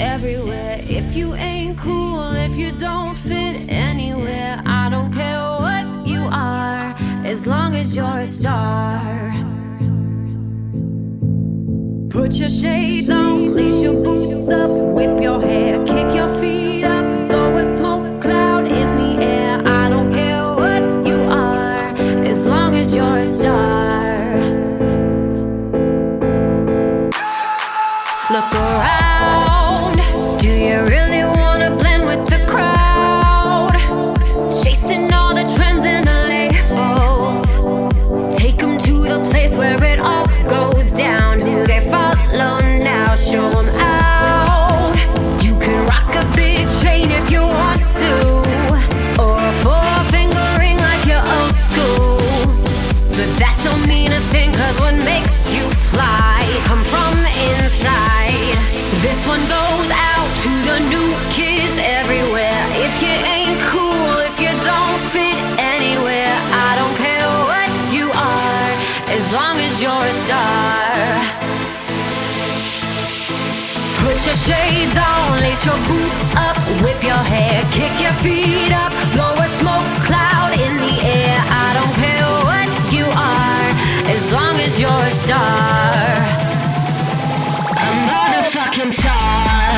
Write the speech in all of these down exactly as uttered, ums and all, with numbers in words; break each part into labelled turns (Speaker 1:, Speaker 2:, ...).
Speaker 1: everywhere. If you ain't cool, if you don't fit anywhere, I don't care what you are, as long as you're a star. Put your shades on, lace your boots up, whip your hair, kick your feet up, blow a smoke cloud in the air. I don't care what you are, as long as you're a star. Look around, do you really wanna blend with the crowd? Chasing all the trends and the labels, take them to the place where it all goes down. Do they follow now? Show them out. You can rock a big chain if you want to, or a four finger ring like you're old school. But that don't mean a thing, cause what makes you fly come from inside. This one goes out to the new kids everywhere. If you ain't cool, if you don't fit anywhere, I don't care what you are, as long as you're a star. Put your shades on, lace your boots up, whip your hair, kick your feet up, blow a smoke cloud in the air. I don't care what you are, as long as you're a star. A motherfucking star.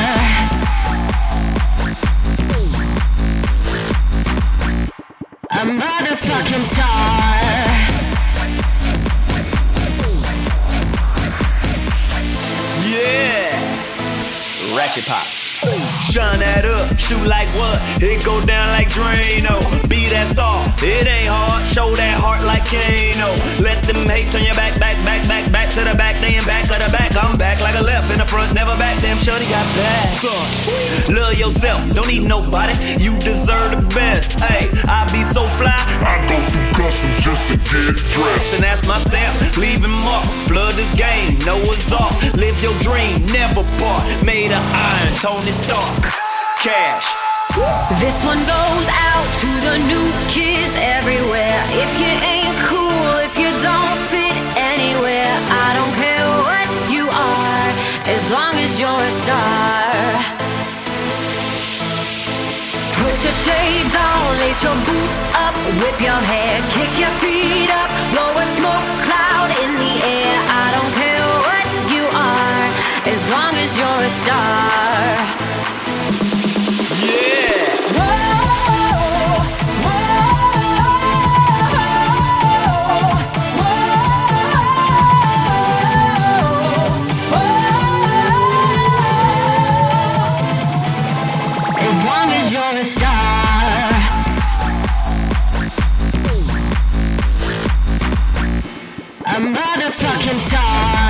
Speaker 1: A motherfucking star.
Speaker 2: Yeah, Ratchet Pop. Shine that up, shoot like what? It go down like Drano. Be that star, it ain't hard. Show that heart like Kano. Let them hate turn your back, back, back, back, back to the back. They in back of the back. I'm back like a left in the front, never back. Damn, shorty got back. Love yourself, don't need nobody. You deserve the best. Hey, I be so fly.
Speaker 3: I go through customs just to get dressed.
Speaker 2: And that's my stamp, leaving marks. Flood this game, Noah's Ark. Live your dream, never part. Made of iron, Tony Stark. Cash.
Speaker 1: This one goes out to the new kids everywhere. If you ain't cool, if you don't fit anywhere, I don't care what you are, as long as you're a star. Put your shades on, lace your boots up, whip your hair, kick your feet up, blow a smoke cloud in the air. I don't care what you are, as long as you're a star.
Speaker 2: Yeah.
Speaker 1: As long as you're a star. A motherfucking star.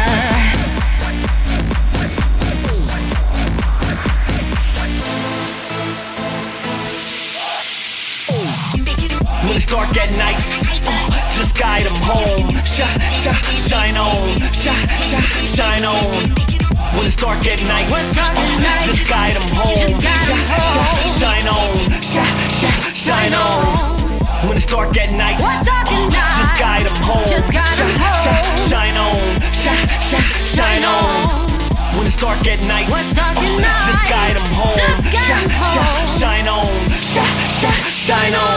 Speaker 2: When it's dark at night, uh, just guide them home. Shine, shine, shine on, shine, shine, shine on. When it's dark at night, uh, just guide them home. Shine, shine, shine on, shine, shine, shine on. When it's dark at night, uh, just guide them home. Shine, shine, shine on, shine, shine, shine on. When it's dark at night, uh, just guide them home. Shine, shine, shine on, shine, shine, shine on.